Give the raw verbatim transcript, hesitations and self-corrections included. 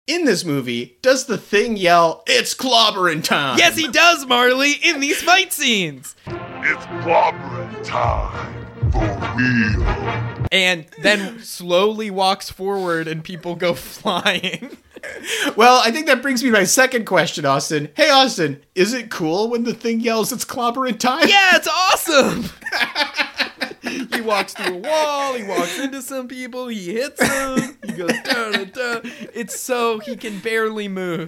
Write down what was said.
in this movie, does the Thing yell, "It's clobbering time"? Yes, he does, Marley, in these fight scenes. It's clobbering time, for real. And then slowly walks forward and people go flying. Well, I think that brings me to my second question, Austin. Hey, Austin, is it cool when the Thing yells, "It's clobbering time"? Yeah, it's awesome. He walks through a wall, he walks into some people, he hits them, he goes da da da. It's so he can barely move.